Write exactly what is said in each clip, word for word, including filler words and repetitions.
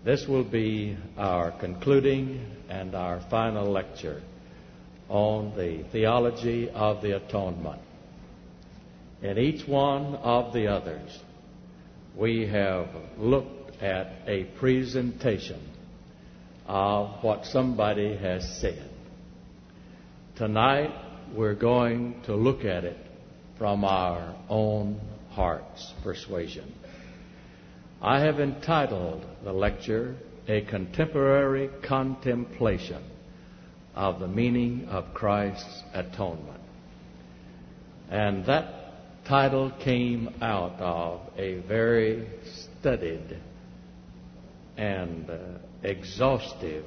This will be our concluding and our final lecture on the theology of the atonement. In each one of the others, we have looked at a presentation of what somebody has said. Tonight, we're going to look at it from our own heart's persuasion. I have entitled the lecture, A Contemporary Contemplation of the Meaning of Christ's Atonement. And that title came out of a very studied and uh, exhaustive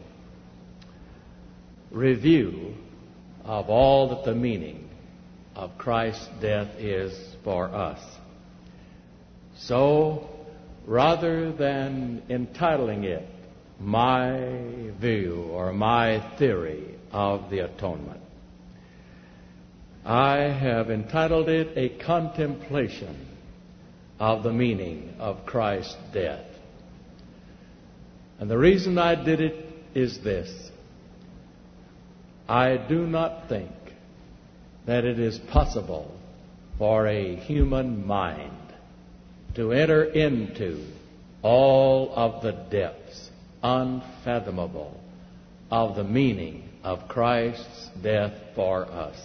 review of all that the meaning of Christ's death is for us. So, rather than entitling it my view or my theory of the atonement, I have entitled it A Contemplation of the Meaning of Christ's Death. And the reason I did it is this. I do not think that it is possible for a human mind to enter into all of the depths, unfathomable, of the meaning of Christ's death for us.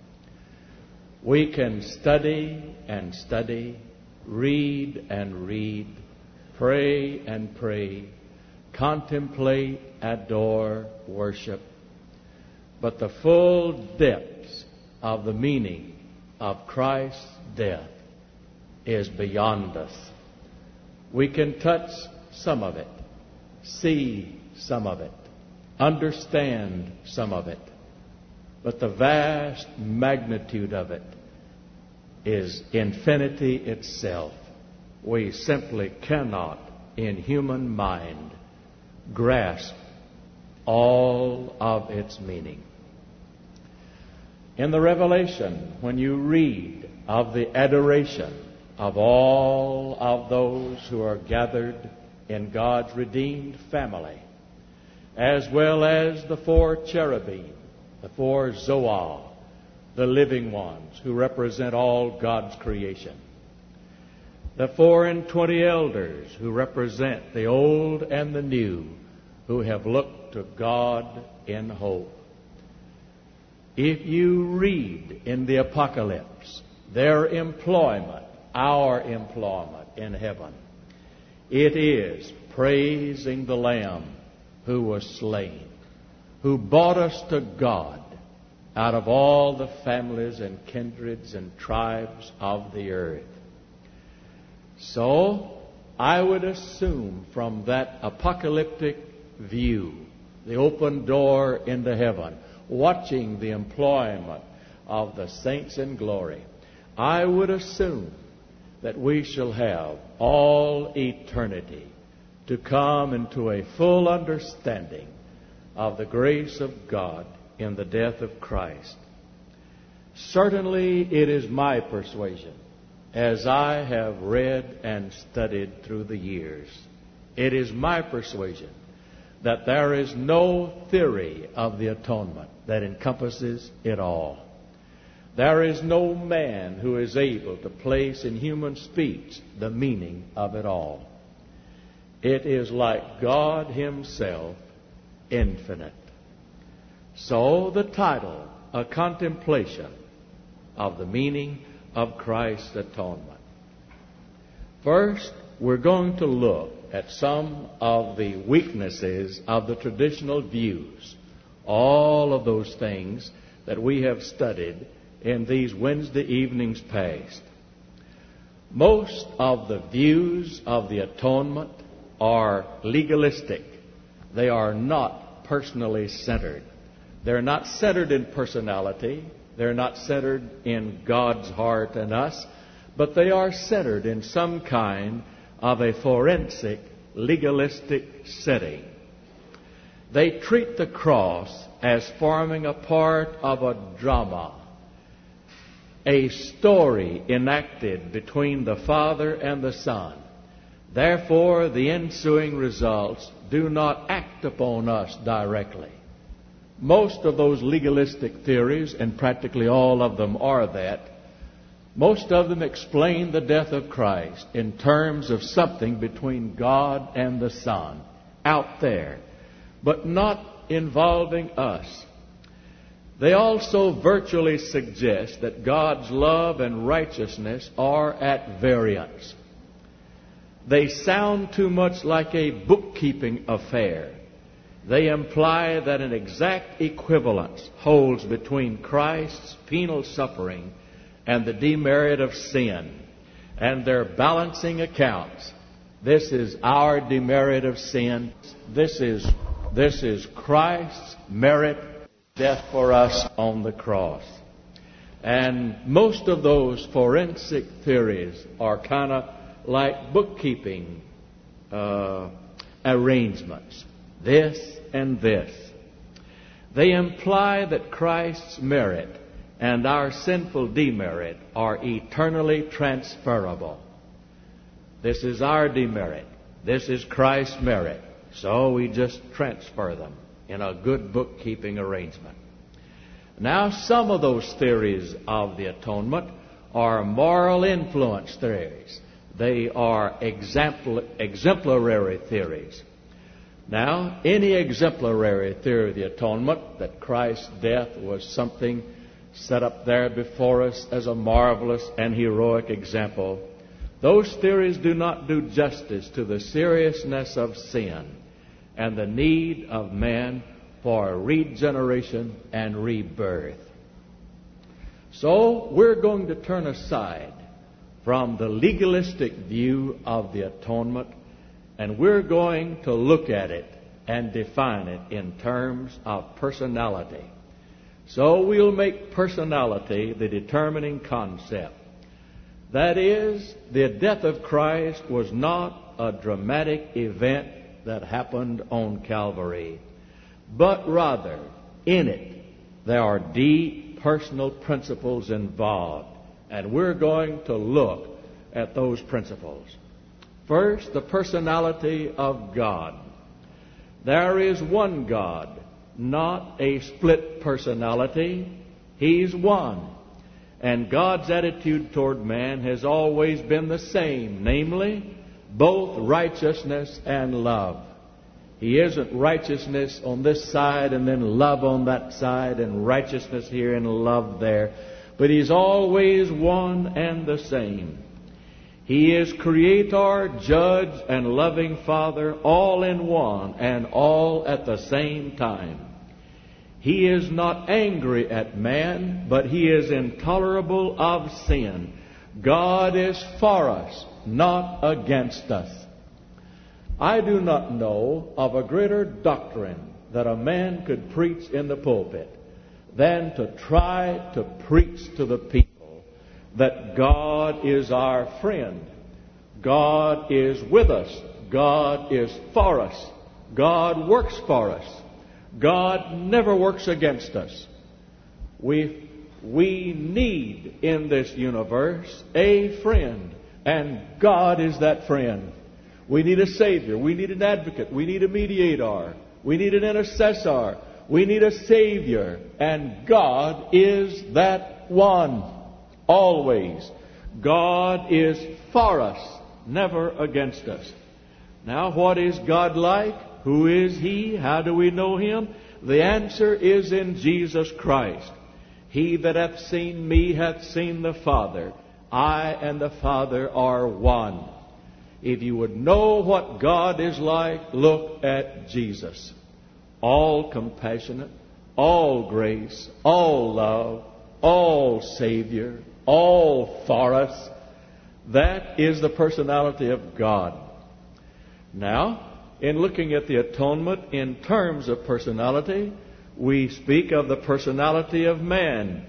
We can study and study, read and read, pray and pray, contemplate, adore, worship, but the full depths of the meaning of Christ's death is beyond us. We can touch some of it, see some of it, understand some of it, but the vast magnitude of it is infinity itself. We simply cannot, in human mind, grasp all of its meaning. In the Revelation, when you read of the adoration of all of those who are gathered in God's redeemed family, as well as the four cherubim, the four Zoar, the living ones who represent all God's creation, the four and twenty elders who represent the old and the new, who have looked to God in hope. If you read in the Apocalypse their employment, our employment in heaven, it is praising the Lamb who was slain, who brought us to God out of all the families and kindreds and tribes of the earth. So, I would assume from that apocalyptic view, the open door into heaven, watching the employment of the saints in glory, I would assume that we shall have all eternity to come into a full understanding of the grace of God in the death of Christ. Certainly it is my persuasion, as I have read and studied through the years, it is my persuasion that there is no theory of the atonement that encompasses it all. There is no man who is able to place in human speech the meaning of it all. It is like God Himself, infinite. So the title, A Contemplation of the Meaning of Christ's Atonement. First, we're going to look at some of the weaknesses of the traditional views, all of those things that we have studied in these Wednesday evenings past. Most of the views of the atonement are legalistic. They are not personally centered. They're not centered in personality. They're not centered in God's heart and us, but they are centered in some kind of a forensic, legalistic setting. They treat the cross as forming a part of a drama, a story enacted between the Father and the Son, Therefore, the ensuing results do not act upon us directly. Most of those legalistic theories, and practically all of them are that, most of them explain the death of Christ in terms of something between God and the Son, out there, but not involving us. They also virtually suggest that God's love and righteousness are at variance. They sound too much like a bookkeeping affair. They imply that an exact equivalence holds between Christ's penal suffering and the demerit of sin, and they're balancing accounts. This is our demerit of sin. This is, this is Christ's merit, death for us on the cross. And most of those forensic theories are kind of like bookkeeping uh, arrangements. This and this. They imply that Christ's merit and our sinful demerit are eternally transferable. This is our demerit. This is Christ's merit. So we just transfer them in a good bookkeeping arrangement. Now, some of those theories of the atonement are moral influence theories. They are exempl- exemplary theories. Now, any exemplary theory of the atonement, that Christ's death was something set up there before us as a marvelous and heroic example, those theories do not do justice to the seriousness of sin and the need of man for regeneration and rebirth. So, we're going to turn aside from the legalistic view of the atonement, and we're going to look at it and define it in terms of personality. So we'll make personality the determining concept. That is, the death of Christ was not a dramatic event that happened on Calvary, but rather, in it, there are deep personal principles involved, and we're going to look at those principles. First, the personality of God. There is one God, not a split personality. He's one. And God's attitude toward man has always been the same, namely, both righteousness and love. He isn't righteousness on this side and then love on that side, and righteousness here and love there. But He's always one and the same. He is Creator, Judge, and loving Father, all in one and all at the same time. He is not angry at man, but He is intolerable of sin. God is for us, not against us. I do not know of a greater doctrine that a man could preach in the pulpit than to try to preach to the people that God is our friend. God is with us. God is for us. God works for us. God never works against us. We, we need in this universe a friend, and God is that friend. We need a Savior. We need an advocate. We need a mediator. We need an intercessor. We need a Savior, and God is that one. Always. God is for us, never against us. Now, what is God like? Who is He? How do we know Him? The answer is in Jesus Christ. He that hath seen me hath seen the Father. I and the Father are one. If you would know what God is like, look at Jesus. All compassionate, all grace, all love, all Savior, all for us. That is the personality of God. Now, in looking at the atonement in terms of personality, we speak of the personality of man.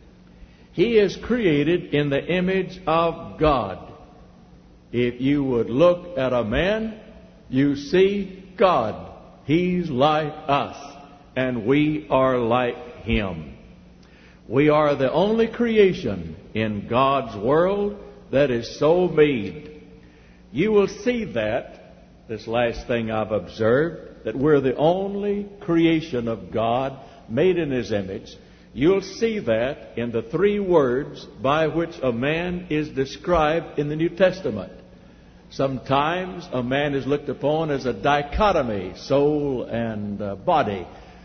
He is created in the image of God. If you would look at a man, you see God. He's like us, and we are like Him. We are the only creation in God's world that is so made. you will see that, this last thing I've observed, that we're the only creation of God made in His image. You'll see that in the three words by which a man is described in the New Testament. Sometimes a man is looked upon as a dichotomy, soul and uh, body.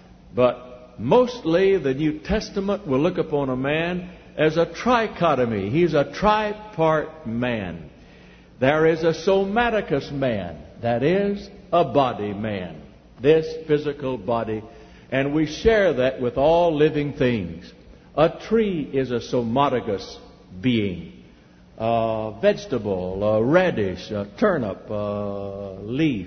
But mostly the New Testament will look upon a man as a trichotomy. He's a tripart man. There is a somaticus man, that is, a body man, this physical body. And we share that with all living things. A tree is a somaticus being. A vegetable, a radish, a turnip, a leaf.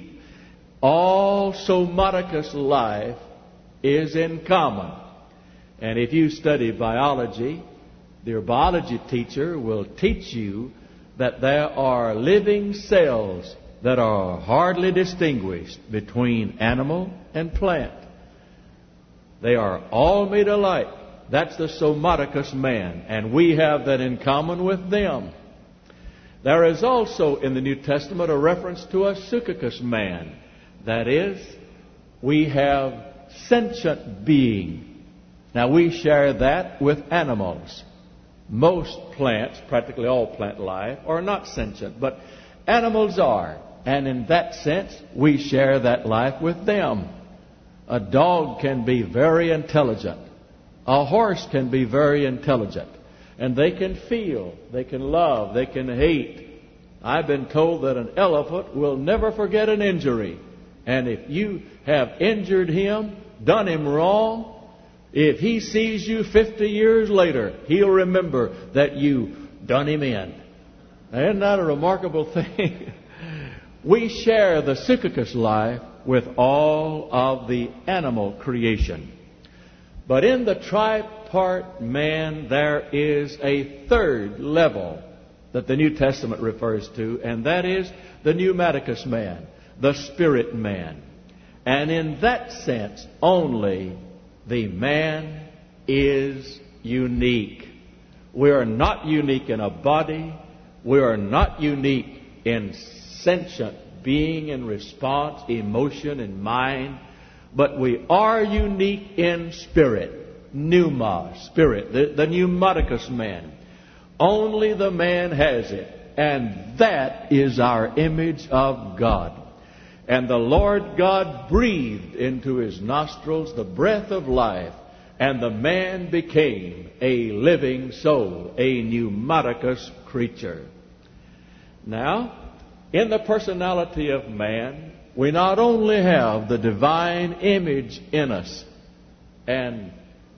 All somaticus life is in common. And if you study biology, your biology teacher will teach you that there are living cells that are hardly distinguished between animal and plant. They are all made alike. That's the somaticus man, and we have that in common with them. There is also in the New Testament a reference to a psychicus man. That is, we have sentient being. Now we share that with animals. Most plants, practically all plant life, are not sentient, but animals are. And in that sense, we share that life with them. A dog can be very intelligent. A horse can be very intelligent. And they can feel, they can love, they can hate. I've been told that an elephant will never forget an injury. And if you have injured him, done him wrong, if he sees you fifty years later, he'll remember that you done him in. Isn't that a remarkable thing? We share the psychicus life with all of the animal creation. But in the tripart man, there is a third level that the New Testament refers to, and that is the pneumaticus man, the spirit man. And in that sense only, the man is unique. We are not unique in a body. We are not unique in sentient being and response, emotion and mind. But we are unique in spirit. Pneuma, spirit, the, the pneumaticus man. Only the man has it. And that is our image of God. And the Lord God breathed into his nostrils the breath of life, and the man became a living soul, a pneumaticus creature. Now, in the personality of man, we not only have the divine image in us, and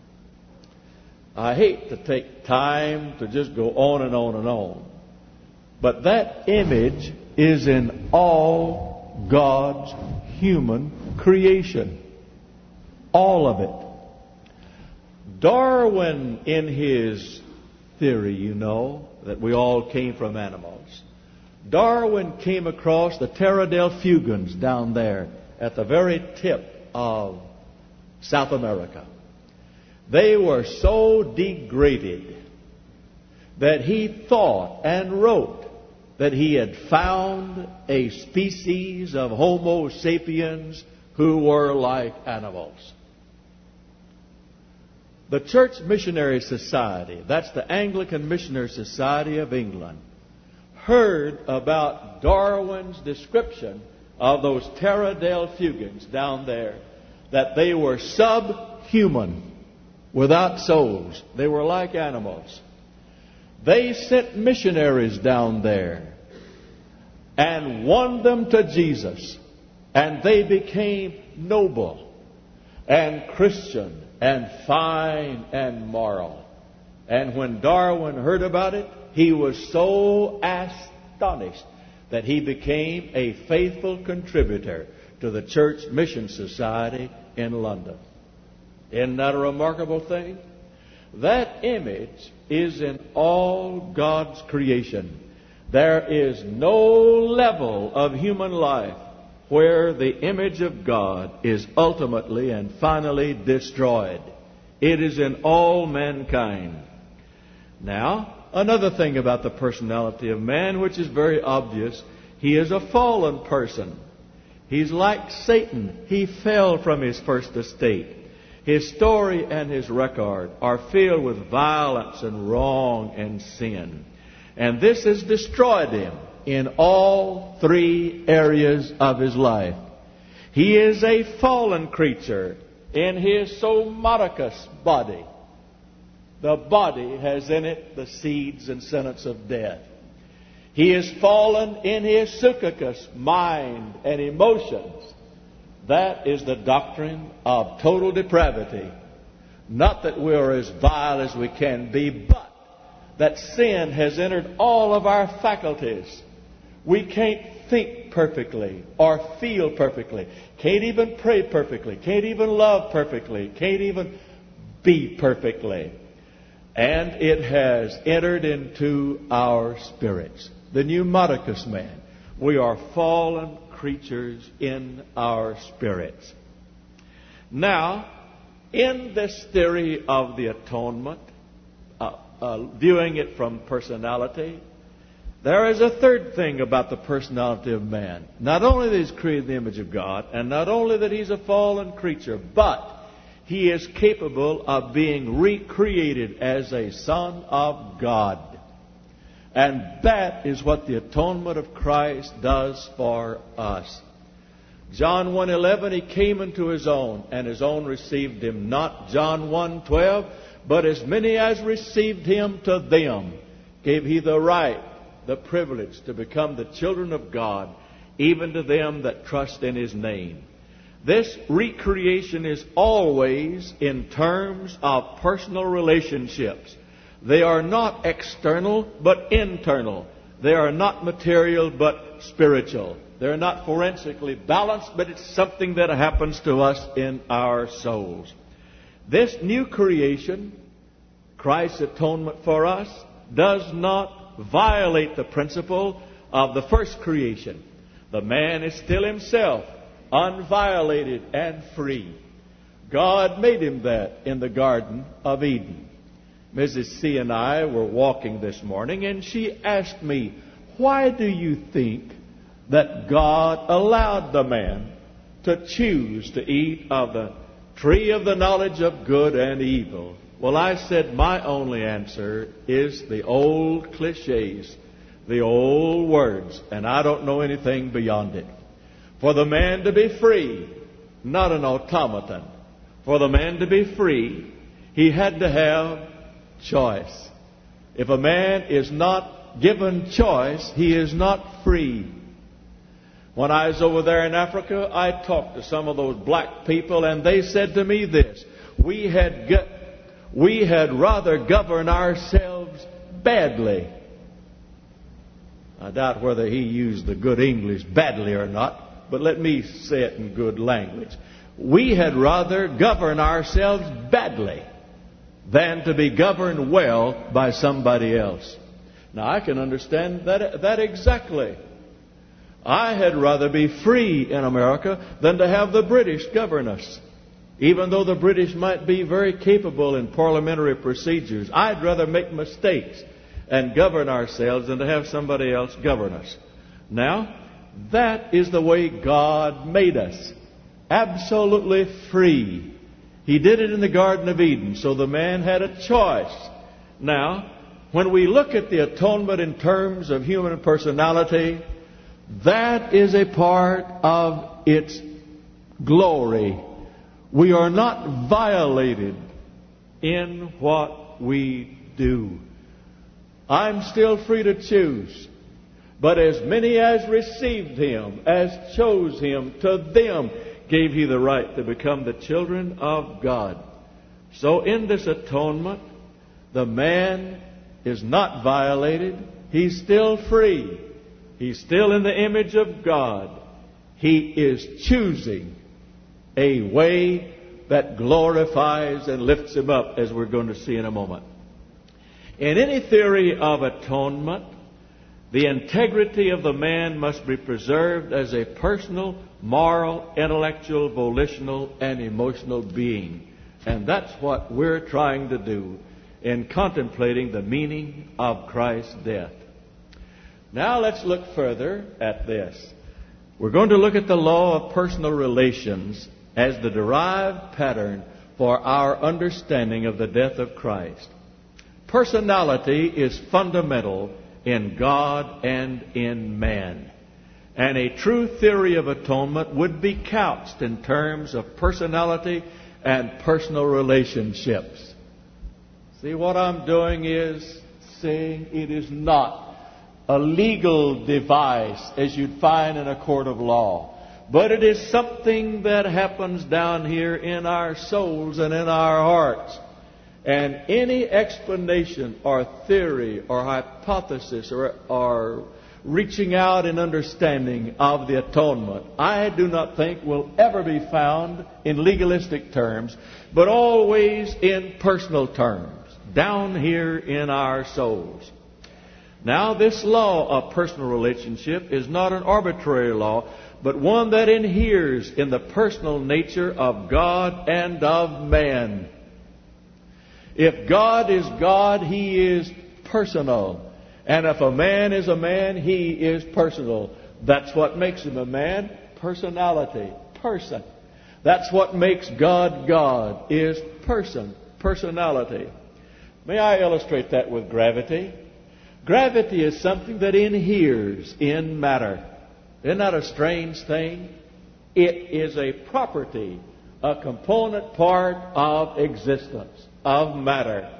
I hate to take time to just go on and on and on, but that image is in all God's human creation. All of it. Darwin, in his theory, you know, that we all came from animals. Darwin came across the Terra del Fugans down there at the very tip of South America. They were so degraded that he thought and wrote that he had found a species of Homo sapiens who were like animals. The Church Missionary Society, that's the Anglican Missionary Society of England, heard about Darwin's description of those Terra del Fugans down there, that they were subhuman, without souls. They were like animals. They sent missionaries down there and won them to Jesus. And they became noble and Christian and fine and moral. And when Darwin heard about it, he was so astonished that he became a faithful contributor to the Church Mission Society in London. Isn't that a remarkable thing? That image is in all God's creation. There is no level of human life where the image of God is ultimately and finally destroyed. It is in all mankind. Now, another thing about the personality of man, which is very obvious, He is a fallen person. He's like Satan. He fell from his first estate. His story and his record are filled with violence and wrong and sin. And this has destroyed him in all three areas of his life. He is a fallen creature in his somaticus body. The body has in it the seeds and sentence of death. He is fallen in his psychicus, mind and emotions. That is the doctrine of total depravity. Not that we are as vile as we can be, but that sin has entered all of our faculties. We can't think perfectly or feel perfectly. Can't even pray perfectly. Can't even love perfectly. Can't even be perfectly. And it has entered into our spirits. The pneumaticus man. We are fallen creatures in our spirits. Now, in this theory of the atonement, uh, uh, viewing it from personality, there is a third thing about the personality of man. Not only that he's created in the image of God, and not only that he's a fallen creature, but he is capable of being recreated as a son of God. And that is what the atonement of Christ does for us. John one eleven, he came into his own, and his own received him not. John one twelve, but as many as received him, to them gave he the right, the privilege to become the children of God, even to them that trust in his name. This recreation is always in terms of personal relationships. They are not external, but internal. They are not material, but spiritual. They're not forensically balanced, but it's something that happens to us in our souls. This new creation, Christ's atonement for us, does not violate the principle of the first creation. The man is still himself, unviolated and free. God made him that in the Garden of Eden. Missus C and I were walking this morning, and she asked me, why do you think that God allowed the man to choose to eat of the tree of the knowledge of good and evil? Well, I said my only answer is the old cliches, the old words, and I don't know anything beyond it. For the man to be free, not an automaton. For the man to be free, he had to have choice. If a man is not given choice, he is not free. When I was over there in Africa, I talked to some of those black people, and they said to me this: we had got, we had rather govern ourselves badly. I doubt whether he used the good English badly or not, but let me say it in good language. We had rather govern ourselves badly than to be governed well by somebody else. Now, I can understand that, that exactly. I had rather be free in America than to have the British govern us. Even though the British might be very capable in parliamentary procedures, I'd rather make mistakes and govern ourselves than to have somebody else govern us. Now, that is the way God made us. Absolutely free. He did it in the Garden of Eden, so the man had a choice. Now, when we look at the atonement in terms of human personality, that is a part of its glory. We are not violated in what we do. I'm still free to choose. But as many as received him, as chose him, to them gave he the right to become the children of God. So in this atonement, the man is not violated. He's still free. He's still in the image of God. He is choosing a way that glorifies and lifts him up, as we're going to see in a moment. In any theory of atonement, the integrity of the man must be preserved as a personal, moral, intellectual, volitional, and emotional being. And that's what we're trying to do in contemplating the meaning of Christ's death. Now let's look further at this. We're going to look at the law of personal relations as the derived pattern for our understanding of the death of Christ. Personality is fundamental in God and in man. And a true theory of atonement would be couched in terms of personality and personal relationships. See, what I'm doing is saying it is not a legal device as you'd find in a court of law, but it is something that happens down here in our souls and in our hearts. And any explanation or theory or hypothesis or, or reaching out in understanding of the atonement, I do not think will ever be found in legalistic terms, but always in personal terms, down here in our souls. Now, this law of personal relationship is not an arbitrary law, but one that inheres in the personal nature of God and of man. If God is God, He is personal. And if a man is a man, he is personal. That's what makes him a man. Personality. Person. That's what makes God God, is person. Personality. May I illustrate that with gravity? Gravity is something that inheres in matter. Isn't that a strange thing? It is a property, a component part of existence, of matter.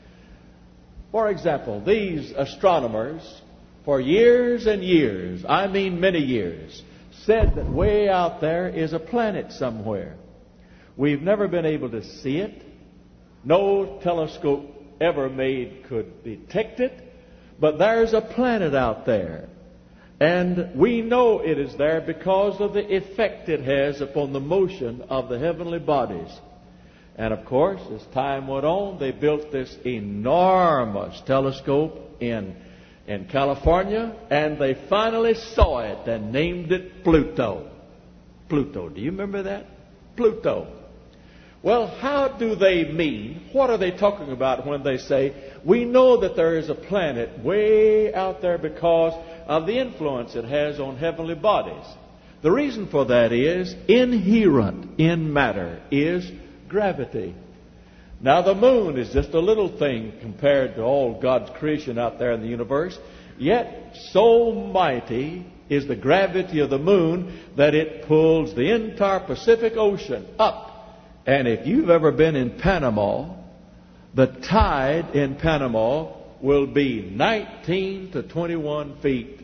For example, these astronomers, for years and years, I mean many years, said that way out there is a planet somewhere. We've never been able to see it. No telescope ever made could detect it. But there's a planet out there. And we know it is there because of the effect it has upon the motion of the heavenly bodies. And of course, as time went on, they built this enormous telescope in, in California, and they finally saw it and named it Pluto. Pluto. Do you remember that? Pluto. Well, how do they mean? What are they talking about when they say, we know that there is a planet way out there because of the influence it has on heavenly bodies? The reason for that is inherent in matter is gravity. Now, the moon is just a little thing compared to all God's creation out there in the universe. Yet, so mighty is the gravity of the moon that it pulls the entire Pacific Ocean up. And if you've ever been in Panama, the tide in Panama will be nineteen to twenty-one feet.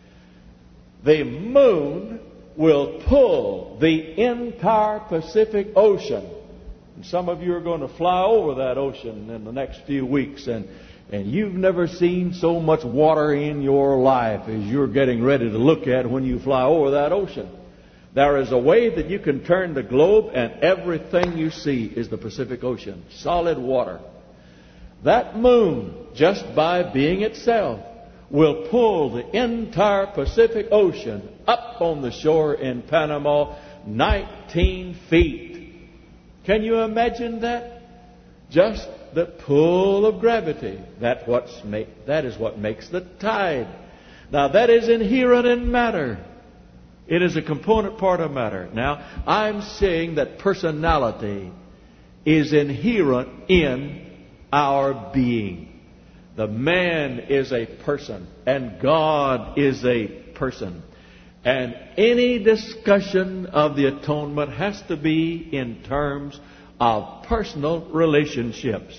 The moon will pull the entire Pacific Ocean. And some of you are going to fly over that ocean in the next few weeks, and, and you've never seen so much water in your life as you're getting ready to look at when you fly over that ocean. There is a way that you can turn the globe, and everything you see is the Pacific Ocean. Solid water. That moon, just by being itself, will pull the entire Pacific Ocean up on the shore in Panama nineteen feet. Can you imagine that? Just the pull of gravity. That, what's make, that is what makes the tide. Now, that is inherent in matter. It is a component part of matter. Now, I'm saying that personality is inherent in our being. The man is a person, and God is a person. And any discussion of the atonement has to be in terms of personal relationships.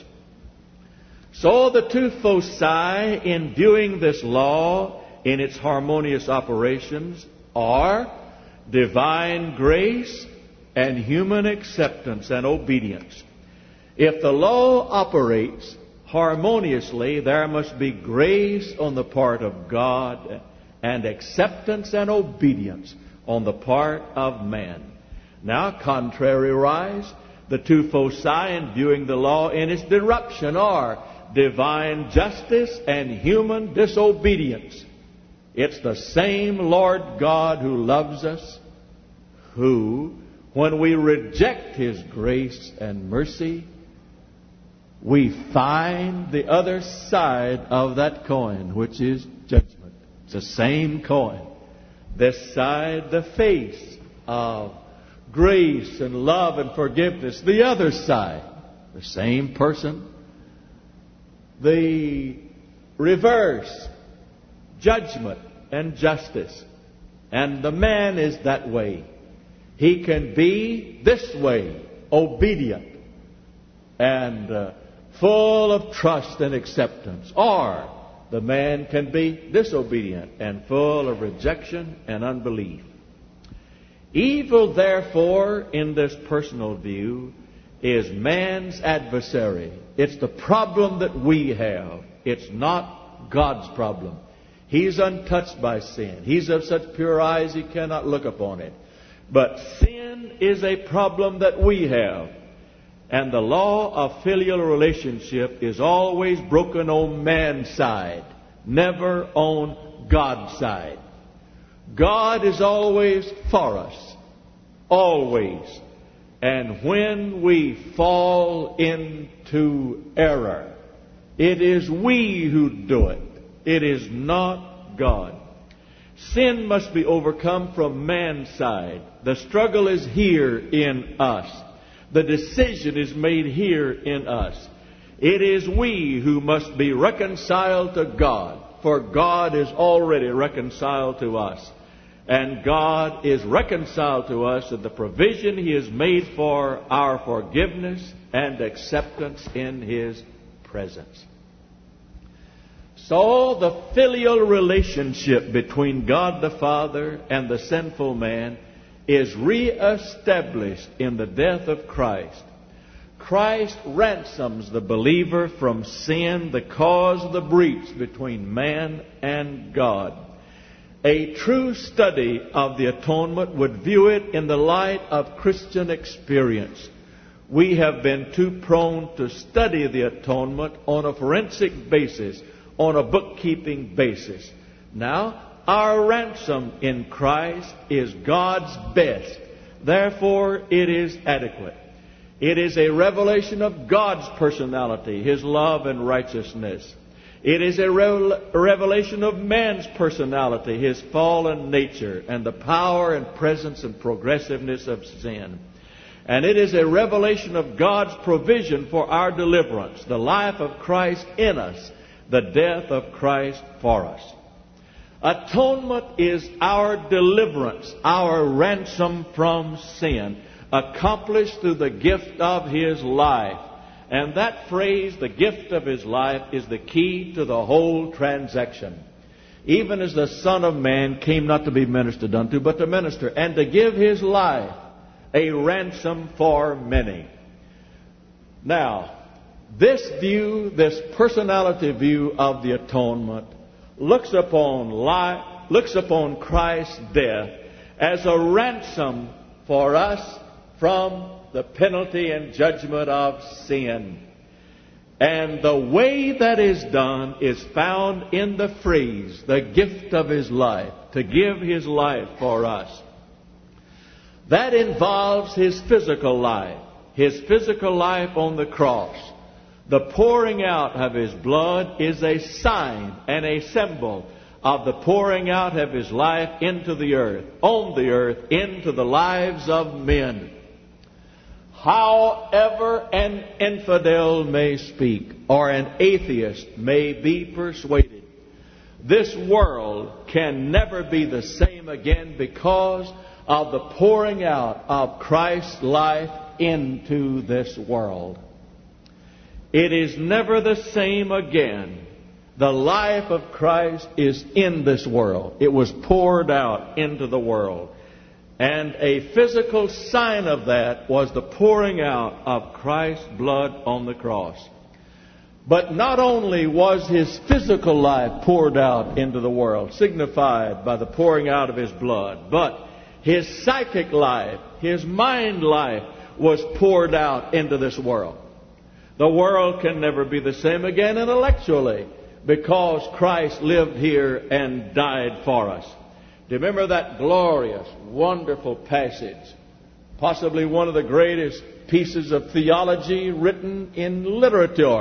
So the two foci in viewing this law in its harmonious operations are divine grace and human acceptance and obedience. If the law operates harmoniously, there must be grace on the part of God and acceptance and obedience on the part of man. Now, contrariwise, the two foci in viewing the law in its disruption are divine justice and human disobedience. It's the same Lord God who loves us, who, when we reject His grace and mercy, we find the other side of that coin, which is judgment. It's the same coin. This side, the face of grace and love and forgiveness. The other side, the same person. The reverse, judgment and justice. And the man is that way. He can be this way, obedient and uh, full of trust and acceptance. Or the man can be disobedient and full of rejection and unbelief. Evil, therefore, in this personal view, is man's adversary. It's the problem that we have. It's not God's problem. He's untouched by sin. He's of such pure eyes he cannot look upon it. But sin is a problem that we have. And the law of filial relationship is always broken on man's side, never on God's side. God is always for us. Always. And when we fall into error, it is we who do it. It is not God. Sin must be overcome from man's side. The struggle is here in us. The decision is made here in us. It is we who must be reconciled to God, for God is already reconciled to us. And God is reconciled to us in the provision He has made for our forgiveness and acceptance in His presence. So the filial relationship between God the Father and the sinful man is reestablished in the death of Christ. Christ ransoms the believer from sin that caused the breach between man and God. A true study of the atonement would view it in the light of Christian experience. We have been too prone to study the atonement on a forensic basis, on a bookkeeping basis. Now, our ransom in Christ is God's best. Therefore, it is adequate. It is a revelation of God's personality, His love and righteousness. It is a revelation of man's personality, his fallen nature, and the power and presence and progressiveness of sin. And it is a revelation of God's provision for our deliverance, the life of Christ in us, the death of Christ for us. Atonement is our deliverance, our ransom from sin, accomplished through the gift of His life. And that phrase, the gift of His life, is the key to the whole transaction. Even as the Son of Man came not to be ministered unto, but to minister, and to give His life a ransom for many. Now, this view, this personality view of the atonement, looks upon life, looks upon Christ's death as a ransom for us from the penalty and judgment of sin. And the way that is done is found in the phrase, the gift of His life, to give His life for us. That involves His physical life, His physical life on the cross. The pouring out of His blood is a sign and a symbol of the pouring out of His life into the earth, on the earth, into the lives of men. However an infidel may speak, or an atheist may be persuaded, this world can never be the same again because of the pouring out of Christ's life into this world. It is never the same again. The life of Christ is in this world. It was poured out into the world. And a physical sign of that was the pouring out of Christ's blood on the cross. But not only was His physical life poured out into the world, signified by the pouring out of His blood, but His psychic life, His mind life, was poured out into this world. The world can never be the same again intellectually because Christ lived here and died for us. Do you remember that glorious, wonderful passage? Possibly one of the greatest pieces of theology written in literature.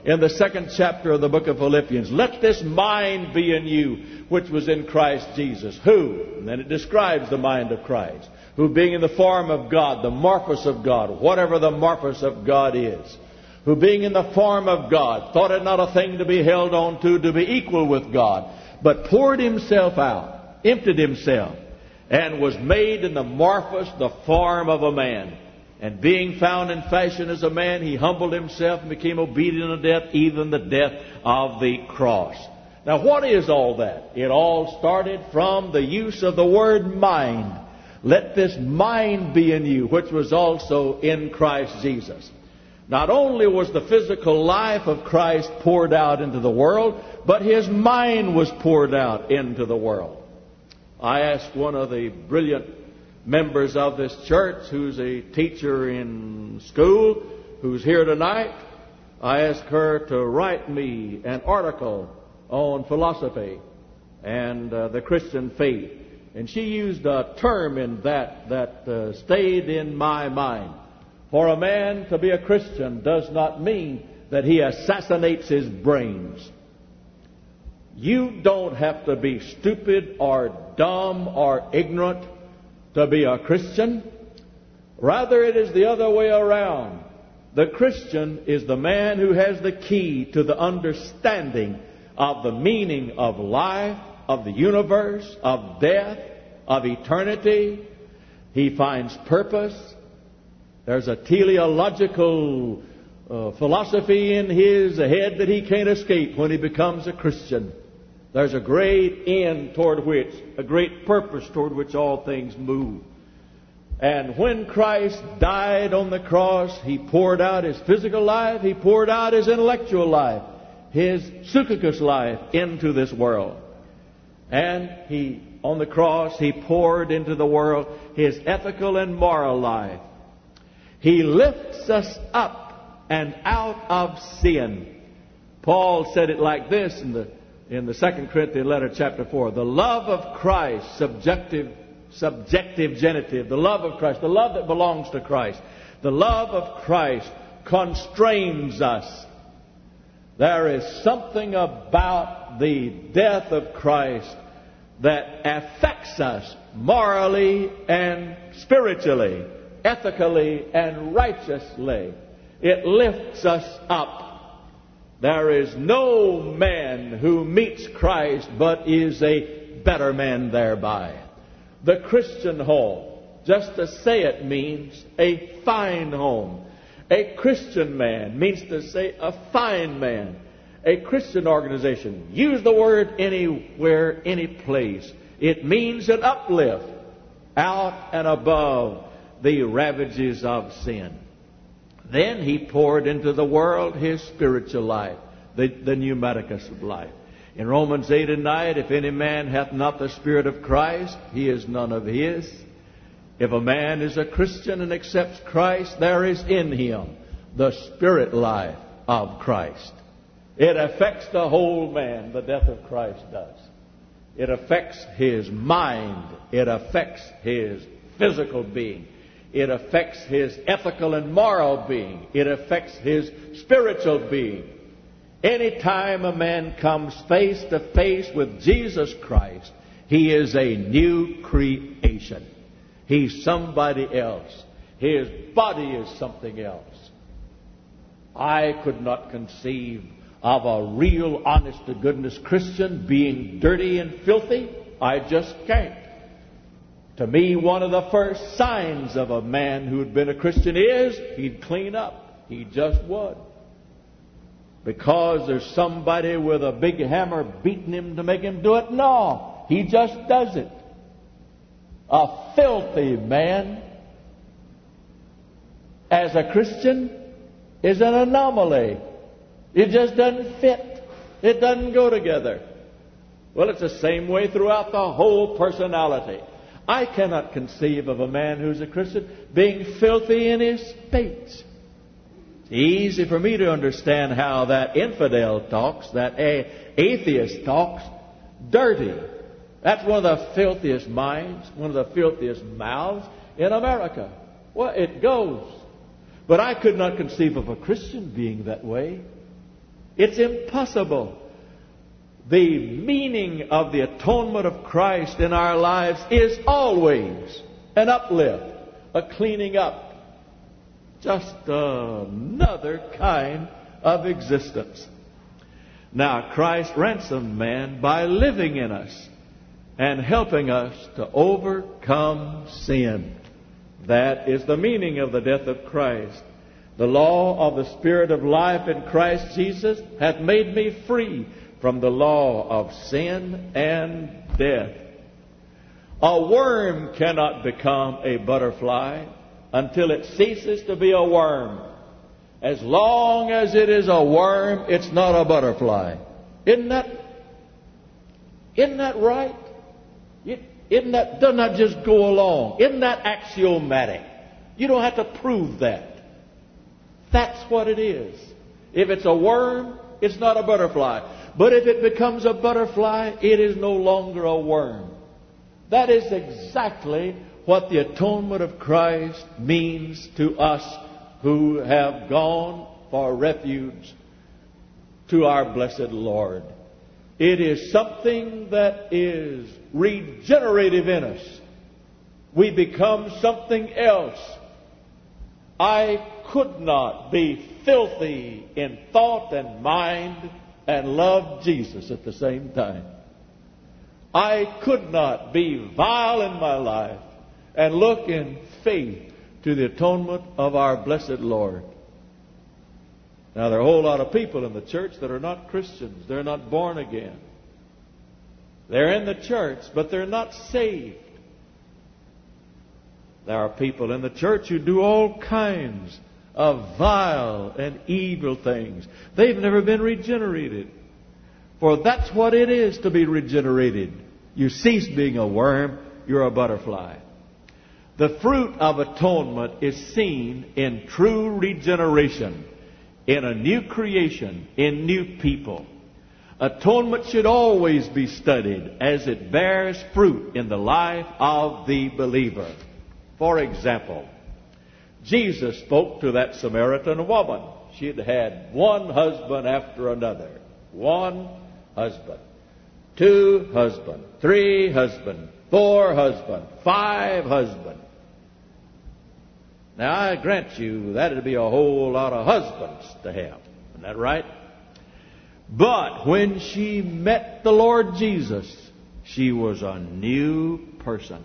in the second chapter of the book of Philippians. Let this mind be in you, which was in Christ Jesus. Who? And then it describes the mind of Christ. Who being in the form of God, the morphos of God, whatever the morphos of God is. Who being in the form of God, thought it not a thing to be held on to, to be equal with God, but poured himself out, emptied himself, and was made in the morphos, the form of a man. And being found in fashion as a man, he humbled himself and became obedient unto death, even the death of the cross. Now, what is all that? It all started from the use of the word mind. Let this mind be in you, which was also in Christ Jesus. Not only was the physical life of Christ poured out into the world, but his mind was poured out into the world. I asked one of the brilliant members of this church, who's a teacher in school, who's here tonight, I asked her to write me an article on philosophy and uh, the Christian faith. And she used a term in that that uh, stayed in my mind. For a man to be a Christian does not mean that he assassinates his brains. You don't have to be stupid or dumb or ignorant to be a Christian. Rather, it is the other way around. The Christian is the man who has the key to the understanding of the meaning of life, of the universe, of death, of eternity. He finds purpose. There's a teleological uh, philosophy in his head that he can't escape when he becomes a Christian. There's a great end toward which, a great purpose toward which all things move. And when Christ died on the cross, he poured out his physical life, he poured out his intellectual life, his psychicus life into this world. And he, on the cross, he poured into the world his ethical and moral life. He lifts us up and out of sin. Paul said it like this in the in the Second Corinthians letter, chapter four. The love of Christ, subjective, subjective genitive, the love of Christ, the love that belongs to Christ, the love of Christ constrains us. There is something about the death of Christ that affects us morally and spiritually, ethically and righteously. It lifts us up. There is no man who meets Christ but is a better man thereby. The Christian home, just to say it, means a fine home. A Christian man means to say a fine man. A Christian organization, use the word anywhere, any place. It means an uplift out and above the ravages of sin. Then he poured into the world his spiritual life, the, the pneumaticus of life. In Romans eight and nine, if any man hath not the Spirit of Christ, he is none of his. If a man is a Christian and accepts Christ, there is in him the spirit life of Christ. It affects the whole man, the death of Christ does. It affects his mind. It affects his physical being. It affects his ethical and moral being. It affects his spiritual being. Anytime a man comes face to face with Jesus Christ, he is a new creation. He's somebody else. His body is something else. I could not conceive of a real, honest-to-goodness Christian being dirty and filthy. I just can't. To me, one of the first signs of a man who'd been a Christian is he'd clean up. He just would. Because there's somebody with a big hammer beating him to make him do it? No, he just does it. A filthy man as a Christian is an anomaly. It just doesn't fit. It doesn't go together. Well, it's the same way throughout the whole personality. I cannot conceive of a man who's a Christian being filthy in his speech. It's easy for me to understand how that infidel talks, that a- atheist talks, dirty. That's one of the filthiest minds, one of the filthiest mouths in America. Well, it goes. But I could not conceive of a Christian being that way. It's impossible. The meaning of the atonement of Christ in our lives is always an uplift, a cleaning up, just another kind of existence. Now, Christ ransomed man by living in us and helping us to overcome sin. That is the meaning of the death of Christ. The law of the Spirit of life in Christ Jesus hath made me free from the law of sin and death. A worm cannot become a butterfly until it ceases to be a worm. As long as it is a worm, it's not a butterfly. Isn't that, isn't that right? Isn't that, doesn't that just go along? Isn't that axiomatic? You don't have to prove that. That's what it is. If it's a worm, it's not a butterfly. But if it becomes a butterfly, it is no longer a worm. That is exactly what the atonement of Christ means to us who have gone for refuge to our blessed Lord. It is something that is regenerative in us. We become something else. I could not be filthy in thought and mind and love Jesus at the same time. I could not be vile in my life and look in faith to the atonement of our blessed Lord. Now, there are a whole lot of people in the church that are not Christians. They're not born again. They're in the church, but they're not saved. There are people in the church who do all kinds of vile and evil things. They've never been regenerated. For that's what it is to be regenerated. You cease being a worm, you're a butterfly. The fruit of atonement is seen in true regeneration, in a new creation, in new people. Atonement should always be studied as it bears fruit in the life of the believer. For example, Jesus spoke to that Samaritan woman. She had had one husband after another. One husband. Two husbands. Three husbands. Four husbands. Five husbands. Now, I grant you, that'd be a whole lot of husbands to have. Isn't that right? But when she met the Lord Jesus, she was a new person.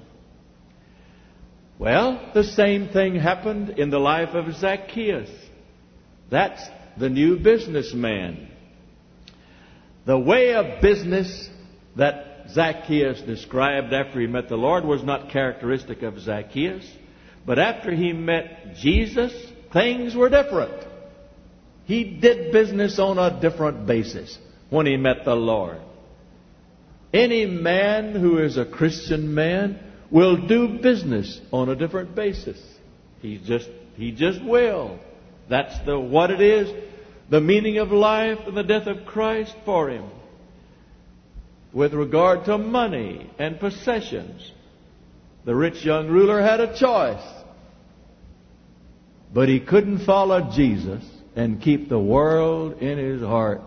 Well, the same thing happened in the life of Zacchaeus. That's the new businessman. The way of business that Zacchaeus described after he met the Lord was not characteristic of Zacchaeus. But after he met Jesus, things were different. He did business on a different basis when he met the Lord. Any man who is a Christian man will do business on a different basis. He just he just will. That's the what it is, the meaning of life and the death of Christ for him. With regard to money and possessions, the rich young ruler had a choice. But he couldn't follow Jesus and keep the world in his heart.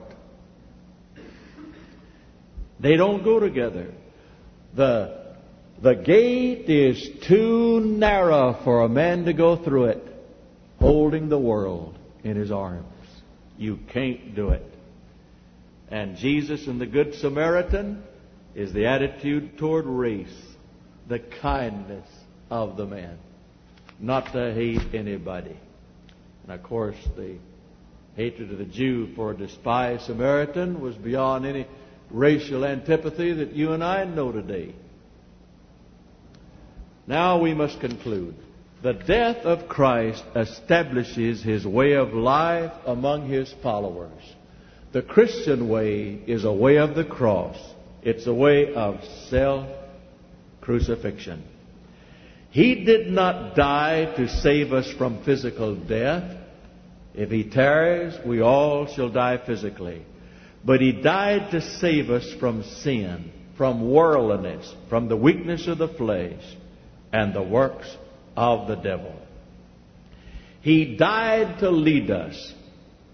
They don't go together. The, the gate is too narrow for a man to go through it, holding the world in his arms. You can't do it. And Jesus and the Good Samaritan is the attitude toward race, the kindness of the man, not to hate anybody. And of course, the hatred of the Jew for a despised Samaritan was beyond any racial antipathy that you and I know today. Now we must conclude. The death of Christ establishes his way of life among his followers. The Christian way is a way of the cross. It's a way of self-crucifixion. He did not die to save us from physical death. If he tarries, we all shall die physically. But he died to save us from sin, from worldliness, from the weakness of the flesh, and the works of the devil. He died to lead us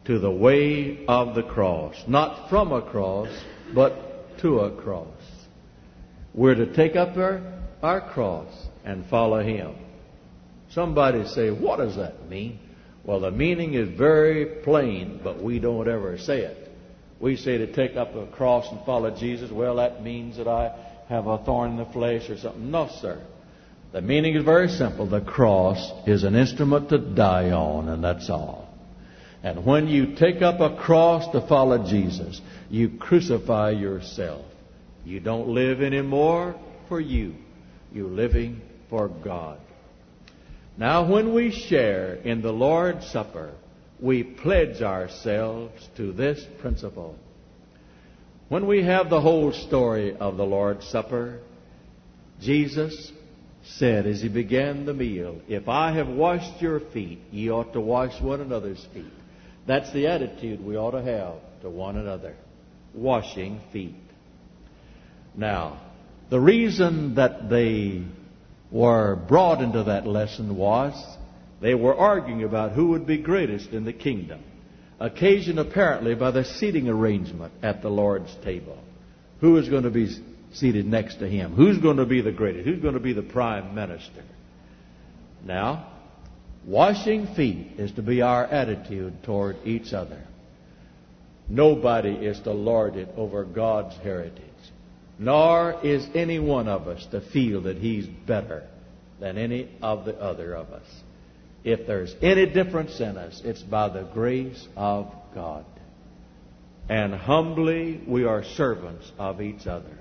to the way of the cross. Not from a cross, but to a cross. We're to take up our, our cross and follow Him. Somebody say, what does that mean? Well, the meaning is very plain, but we don't ever say it. We say to take up a cross and follow Jesus. Well, that means that I have a thorn in the flesh or something. No, sir. The meaning is very simple. The cross is an instrument to die on, and that's all. And when you take up a cross to follow Jesus, you crucify yourself. You don't live anymore for you. You're living for God. Now, when we share in the Lord's Supper, we pledge ourselves to this principle. When we have the whole story of the Lord's Supper, Jesus said as He began the meal, if I have washed your feet, ye ought to wash one another's feet. That's the attitude we ought to have to one another. Washing feet. Now, the reason that they were brought into that lesson was they were arguing about who would be greatest in the kingdom, occasioned apparently by the seating arrangement at the Lord's table. Who is going to be seated next to Him? Who's going to be the greatest? Who's going to be the prime minister? Now, washing feet is to be our attitude toward each other. Nobody is to lord it over God's heritage. Nor is any one of us to feel that he's better than any of the other of us. If there's any difference in us, it's by the grace of God. And humbly we are servants of each other.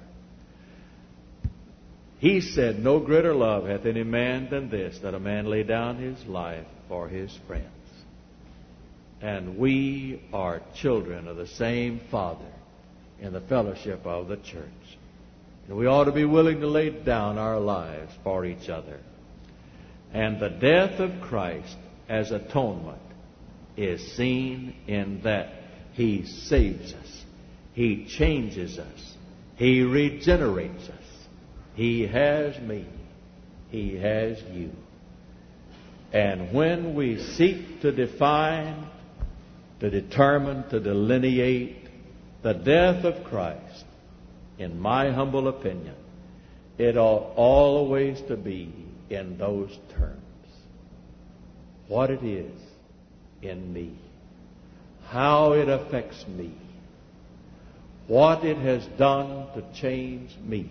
He said, no greater love hath any man than this, that a man lay down his life for his friends. And we are children of the same Father in the fellowship of the church. And we ought to be willing to lay down our lives for each other. And the death of Christ as atonement is seen in that He saves us. He changes us. He regenerates us. He has me. He has you. And when we seek to define, to determine, to delineate the death of Christ, in my humble opinion, it ought always to be in those terms. What it is in me. How it affects me. What it has done to change me.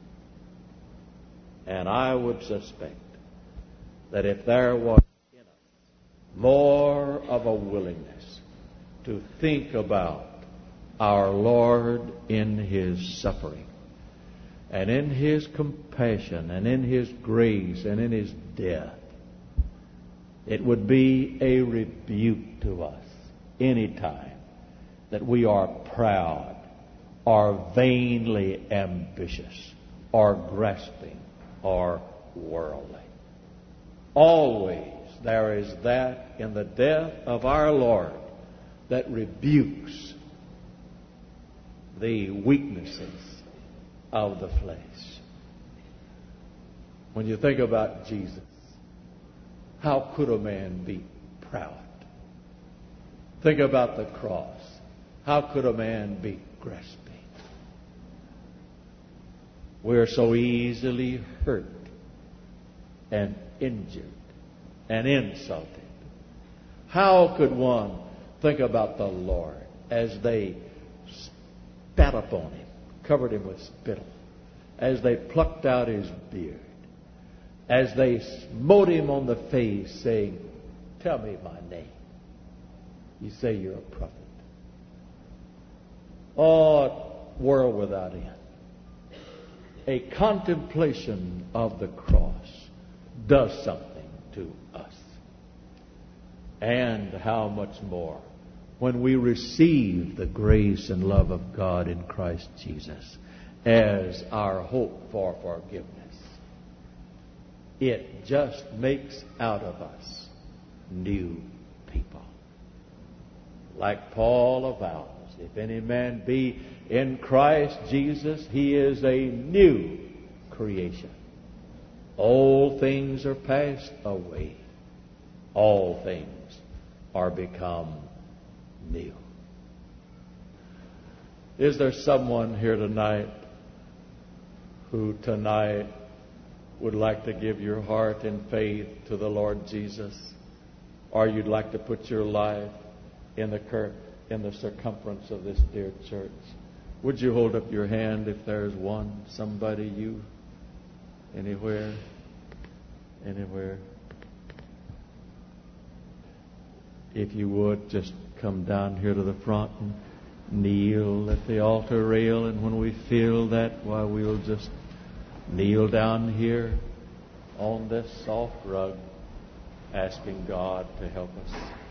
And I would suspect that if there was in us more of a willingness to think about our Lord in His suffering, and in His compassion, and in His grace, and in His death, it would be a rebuke to us any time that we are proud, or vainly ambitious, or grasping, or worldly. Always there is that in the death of our Lord that rebukes the weaknesses of the flesh. When you think about Jesus, how could a man be proud? Think about the cross. How could a man be grasping? We're so easily hurt and injured and insulted. How could one think about the Lord as they spat upon Him, covered Him with spittle, as they plucked out His beard, as they smote Him on the face, saying, tell me my name. You say you're a prophet. Oh, world without end. A contemplation of the cross does something to us. And how much more when we receive the grace and love of God in Christ Jesus as our hope for forgiveness. It just makes out of us new people. Like Paul avows, if any man be in Christ Jesus, he is a new creation. Old things are passed away. All things are become kneel. Is there someone here tonight who tonight would like to give your heart in faith to the Lord Jesus? Or you'd like to put your life in the cur- in the circumference of this dear church? Would you hold up your hand if there's one, somebody, you, anywhere, anywhere? If you would, just come down here to the front and kneel at the altar rail. And when we feel that, why, we'll just kneel down here on this soft rug, asking God to help us.